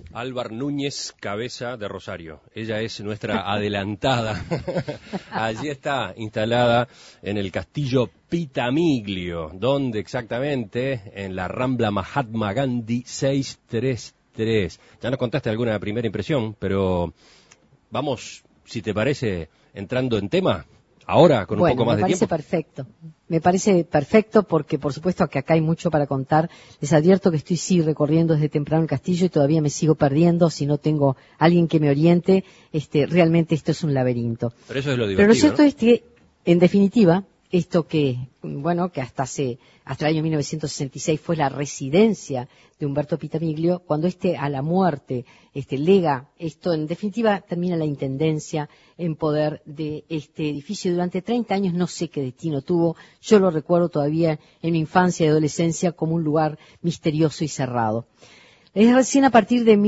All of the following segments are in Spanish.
Álvar Núñez Cabeza de Rosario. Ella es nuestra adelantada. Allí está instalada en el castillo Pitamiglio. ¿Dónde exactamente? En la Rambla Mahatma Gandhi 633. Ya nos contaste alguna primera impresión, pero vamos, si te parece, entrando en tema. Ahora, con un poco más de tiempo. Me parece perfecto porque, por supuesto, que acá hay mucho para contar. Les advierto que estoy recorriendo desde temprano el castillo y todavía me sigo perdiendo si no tengo alguien que me oriente. Realmente esto es un laberinto. Pero eso es lo divertido, Pero lo cierto ¿no? es que, en definitiva, esto que hasta el año 1966 fue la residencia de Umberto Pitamiglio, cuando a la muerte lega esto, en definitiva termina la intendencia en poder de este edificio. Durante 30 años no sé qué destino tuvo, yo lo recuerdo todavía en mi infancia y adolescencia como un lugar misterioso y cerrado. Es recién a partir de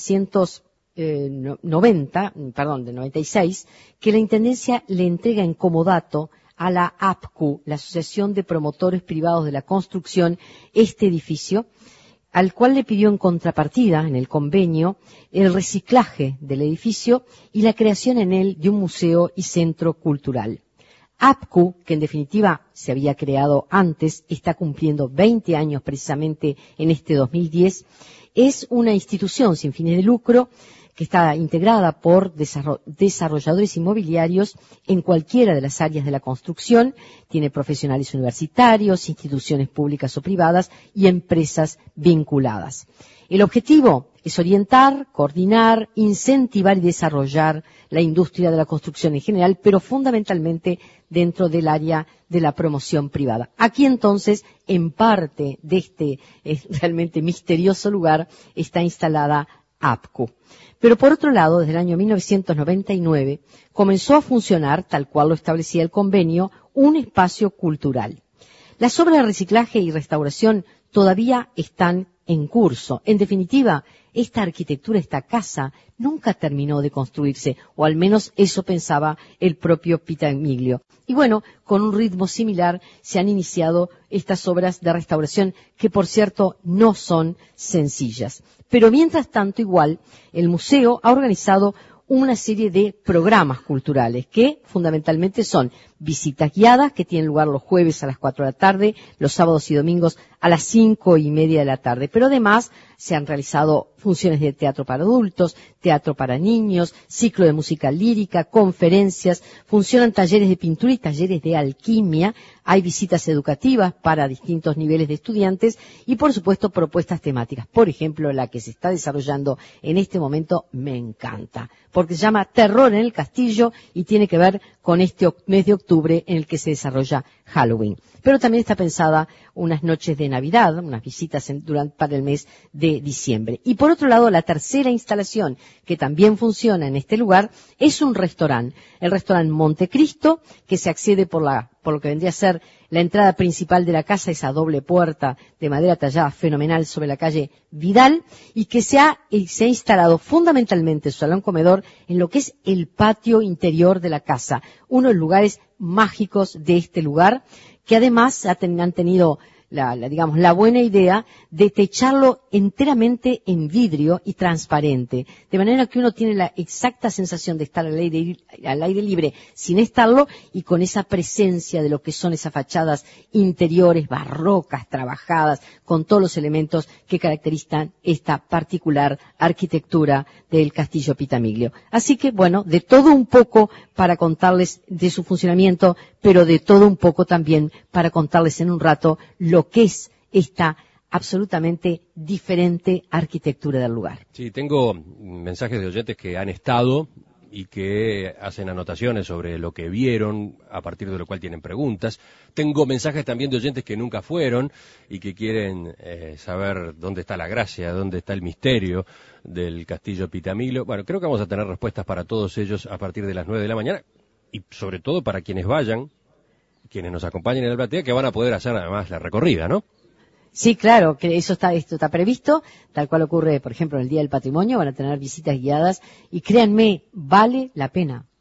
96, que la intendencia le entrega en comodato a la APCU, la Asociación de Promotores Privados de la Construcción, este edificio, al cual le pidió en contrapartida, en el convenio, el reciclaje del edificio y la creación en él de un museo y centro cultural. APCU, que en definitiva se había creado antes, está cumpliendo 20 años precisamente en este 2010, es una institución sin fines de lucro que está integrada por desarrolladores inmobiliarios en cualquiera de las áreas de la construcción, tiene profesionales universitarios, instituciones públicas o privadas y empresas vinculadas. El objetivo es orientar, coordinar, incentivar y desarrollar la industria de la construcción en general, pero fundamentalmente dentro del área de la promoción privada. Aquí entonces, en parte de este realmente misterioso lugar, está instalada APCU. Pero por otro lado, desde el año 1999, comenzó a funcionar, tal cual lo establecía el convenio, un espacio cultural. Las obras de reciclaje y restauración todavía están en curso. En definitiva, esta arquitectura, esta casa, nunca terminó de construirse, o al menos eso pensaba el propio Pitamiglio. Y bueno, con un ritmo similar se han iniciado estas obras de restauración, que por cierto no son sencillas. Pero mientras tanto, igual, el museo ha organizado una serie de programas culturales que fundamentalmente son visitas guiadas que tienen lugar los jueves a las 4 de la tarde, los sábados y domingos a las 5:30 de la tarde. Pero además se han realizado funciones de teatro para adultos, teatro para niños, ciclo de música lírica, conferencias, funcionan talleres de pintura y talleres de alquimia, hay visitas educativas para distintos niveles de estudiantes y, por supuesto, propuestas temáticas. Por ejemplo, la que se está desarrollando en este momento me encanta, porque se llama Terror en el Castillo y tiene que ver con este mes de octubre en el que se desarrolla Halloween. Pero también está pensada unas noches de Navidad, unas visitas para el mes de diciembre. Y por otro lado, la tercera instalación que también funciona en este lugar es un restaurante, el restaurante Montecristo, que se accede por lo que vendría a ser la entrada principal de la casa, esa doble puerta de madera tallada fenomenal sobre la calle Vidal, y que se ha instalado fundamentalmente su salón comedor en lo que es el patio interior de la casa, uno de los lugares mágicos de este lugar, que además han tenido la buena idea de techarlo enteramente en vidrio y transparente, de manera que uno tiene la exacta sensación de estar al aire libre sin estarlo y con esa presencia de lo que son esas fachadas interiores barrocas, trabajadas, con todos los elementos que caracterizan esta particular arquitectura del Castillo Pitamiglio. Así que, bueno, de todo un poco para contarles de su funcionamiento, pero de todo un poco también para contarles en un rato lo que es esta absolutamente diferente arquitectura del lugar. Sí, tengo mensajes de oyentes que han estado y que hacen anotaciones sobre lo que vieron, a partir de lo cual tienen preguntas. Tengo mensajes también de oyentes que nunca fueron y que quieren saber dónde está la gracia, dónde está el misterio del Castillo Pitamiglio. Bueno, creo que vamos a tener respuestas para todos ellos a partir de las 9 de la mañana y sobre todo para quienes vayan, quienes nos acompañen en la platea, que van a poder hacer además la recorrida, ¿no? Sí, claro, que esto está previsto, tal cual ocurre, por ejemplo, en el Día del Patrimonio, van a tener visitas guiadas y créanme, vale la pena.